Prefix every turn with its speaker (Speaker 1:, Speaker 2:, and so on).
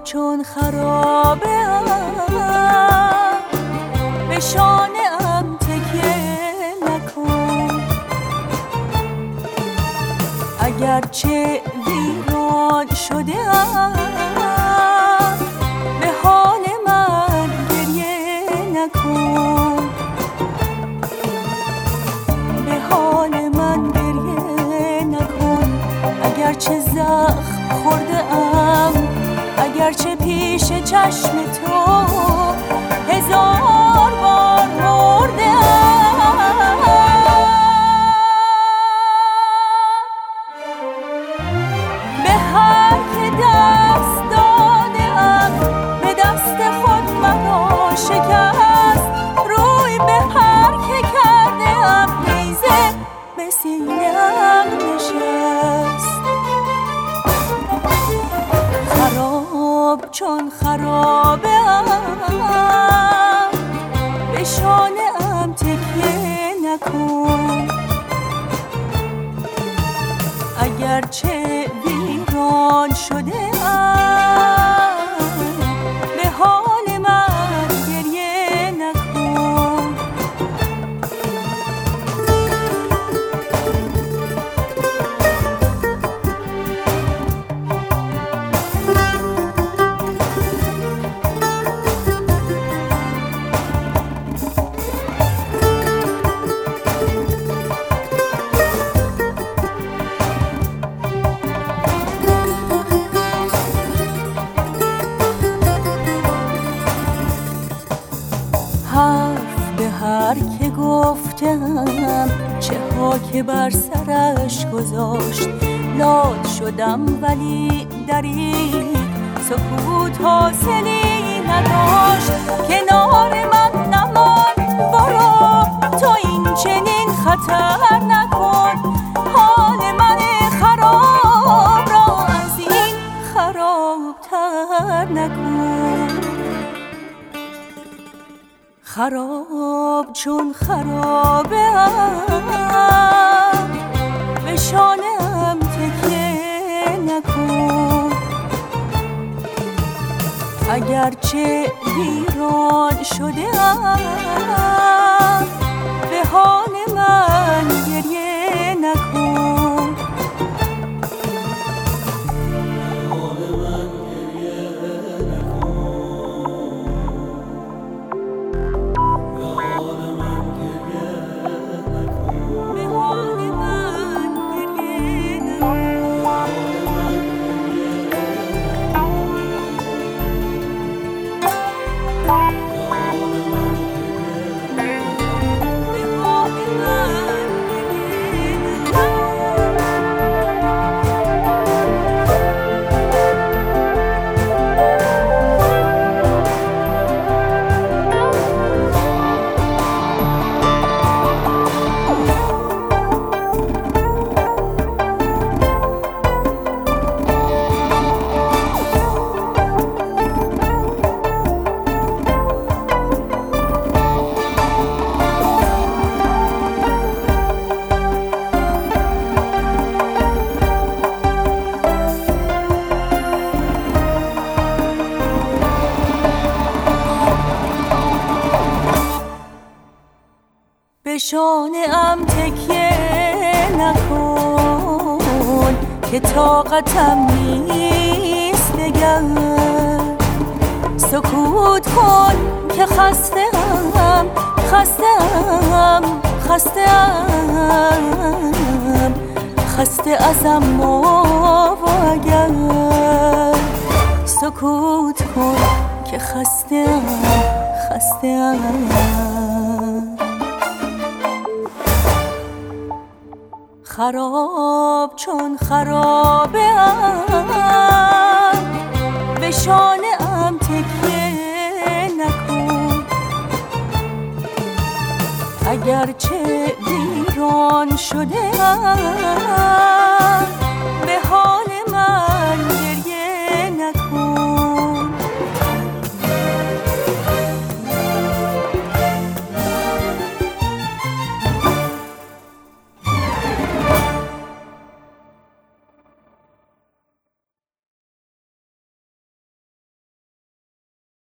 Speaker 1: چون خرابه ام، به شانه ام تکیه نکن. اگرچه ویران شده ام، به حال من گریه نکن. به حال من گریه نکن. اگرچه زخم خورده ام، اگرچه پیش چشم تو هزار بار مرده ام، به هر که دست داده ام به دست خود مرا شکست. روی به هر که کرده ام نیزه به سینه ام نشست. خراب چون خرابه ام، به شانه ام تکیه نکن. اگرچه ویران شده ام، به حال من گریه نکن. حرف به هر که گفتم چه ها که بر سرش گذاشت. لال شدم ولی در این سکوت حاصلی نداشت. کنار من نمان برو، تو این چنین خطر نکن. حال من خراب را از این خرابتر نکن. خراب چون خرابه ام، به شانه ام تکیه نکن. اگرچه ویران شده ام، به حال من گریه نکن. به شانه ام تکیه نکن که طاقتم نیست دگر. سکوت کن که خسته ام، خسته ام، خسته ام، خسته ازم ما و اگر. سکوت کن که خسته ام، خسته ام. خراب چون خرابه ام، به شانه ام تکیه نکن. اگرچه ویران شده ام،